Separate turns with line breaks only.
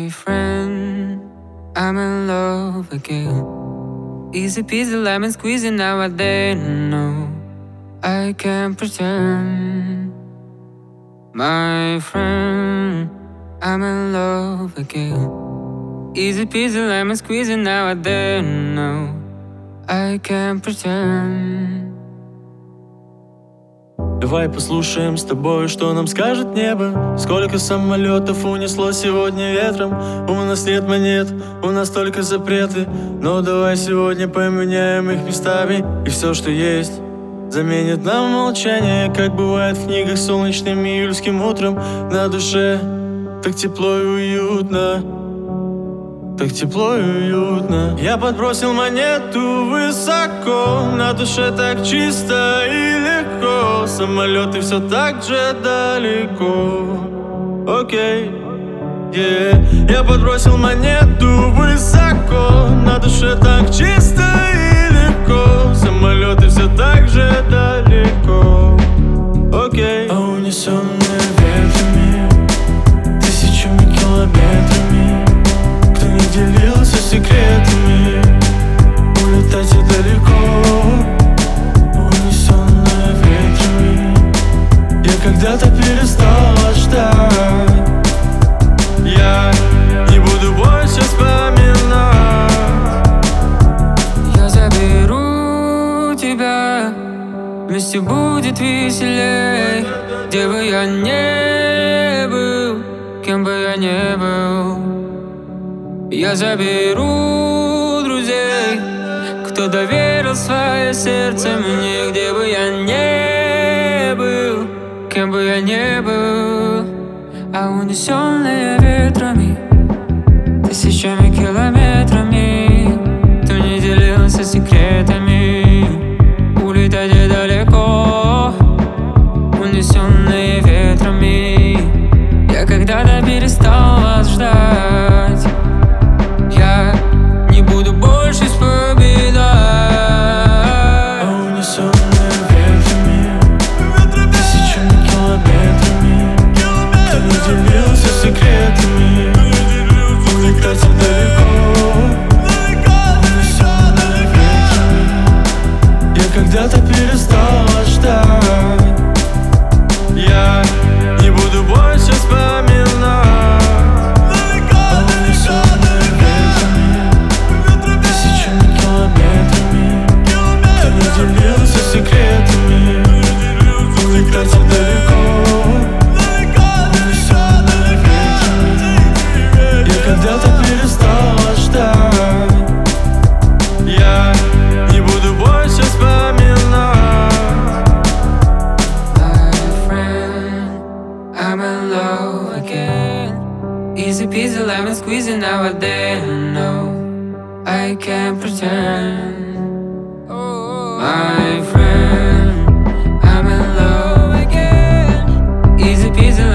friend, I'm in love again. Easy peasy lemon squeezy nowadays. No, I can't pretend. My friend, I'm in love again. Easy peasy lemon squeezy nowadays. No, I can't pretend.
Давай послушаем с тобой, что нам скажет небо. Сколько самолетов унесло сегодня ветром. У нас нет монет, у нас только запреты. Но давай сегодня поменяем их местами. И все, что есть, заменит нам молчание. Как бывает в книгах солнечным июльским утром. На душе так тепло и уютно, так тепло и уютно. Я подбросил монету высоко, на душе так чисто и легко. Самолеты все так же далеко. Окей, Я подбросил монету высоко, на душе так чисто и легко. Самолеты все так же далеко. Окей. А унесенные ветрами, тысячами километрами, кто не делился секретами, улетайте далеко. Унесенная ветрами, я когда-то перестала ждать. Я не буду больше вспоминать.
Я заберу тебя, вместе будет веселей. Где бы я не был, кем бы я не был, я заберу друзей, кто доверил свое сердце мне. Где бы я не был, кем бы я не был, а унесенные ветрами, тысячами километрами, кто не делился секретами, улетайте далеко. Унесенные ветрами, я когда-то перестал вас ждать. Я не буду больше вспоминать.
А унесенные ветрами, тысячами километрами, кто не делился секретами, улетайте далеко. Унесенные ветрами, я когда-то перестала ждать. Я не буду больше вспоминать. А унесенные ветрами, тысячами километрами, кто не делился секретами, улетайте далеко. Унесенные ветрами, я когда-то перестала ждать. Я не буду больше вспоминать.
I'm in love again. Easy peasy lemon squeezy nowadays. No, I can't pretend. My friend, I'm in love again. Easy peasy